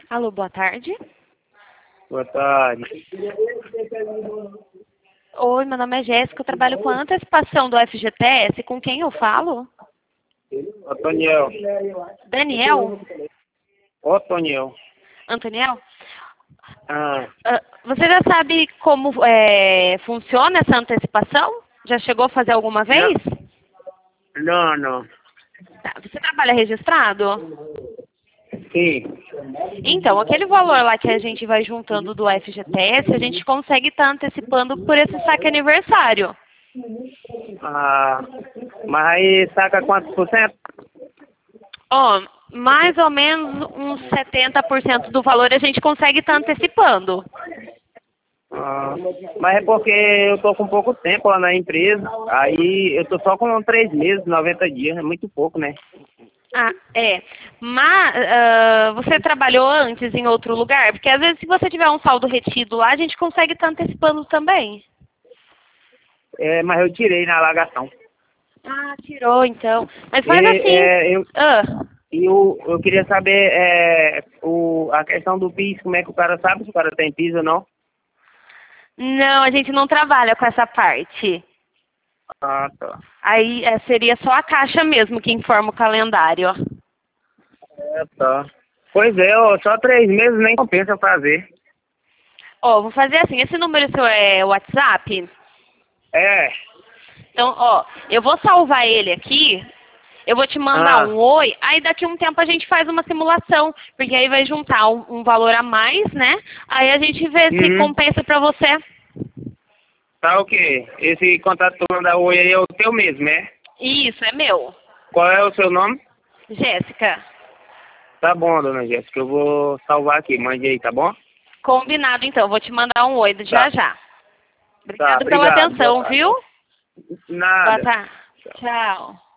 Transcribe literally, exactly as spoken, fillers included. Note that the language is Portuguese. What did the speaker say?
Alô, boa tarde. Boa tarde. Oi, meu nome é Jéssica, eu trabalho com a antecipação do F G T S. Com quem eu falo? Antoniel. Daniel? Otoniel. Antoniel? Ah, Ah, você já sabe como é, funciona essa antecipação? Já chegou a fazer alguma vez? não, não. Tá, você trabalha registrado? Sim. Então, aquele valor lá que a gente vai juntando do F G T S, a gente consegue estar antecipando por esse saque aniversário. Ah, mas aí saca quantos por cento? Ó, mais ou menos uns setenta por cento do valor a gente consegue estar antecipando. Ah, mas é porque eu tô com pouco tempo lá na empresa. Aí eu tô só com três meses, noventa dias. É muito pouco, né? Ah, é. Mas ah, você trabalhou antes em outro lugar? Porque às vezes se você tiver um saldo retido lá, a gente consegue estar antecipando também. É, mas eu tirei na alagação. Ah, tirou então. Mas E faz assim. é, eu, Ah, e eu, eu queria saber é, o, a questão do piso, como é que o cara sabe se o cara tem piso ou não? não, a gente não trabalha com essa parte. Ah, tá. Aí é, seria só a caixa mesmo que informa o calendário. É, tá. Pois é, ó, só três meses nem compensa fazer. Ó, vou fazer assim, esse número seu é WhatsApp? É. Então, ó, eu vou salvar ele aqui, eu vou te mandar Ah, um oi, aí daqui a um tempo a gente faz uma simulação, porque aí vai juntar um, um valor a mais, né? Aí a gente vê se uhum. compensa pra você. Tá ok. Esse contato que tu manda oi aí é o teu mesmo, né? Isso, é meu. Qual é o seu nome? Jéssica, Tá bom, dona Jéssica. Eu vou salvar aqui. Mande aí, tá bom? combinado então, vou te mandar um oi já Tá. já. Tá, Obrigada pela obrigado. Boa atenção, tarde. viu? Boa Nada. tarde. Tchau.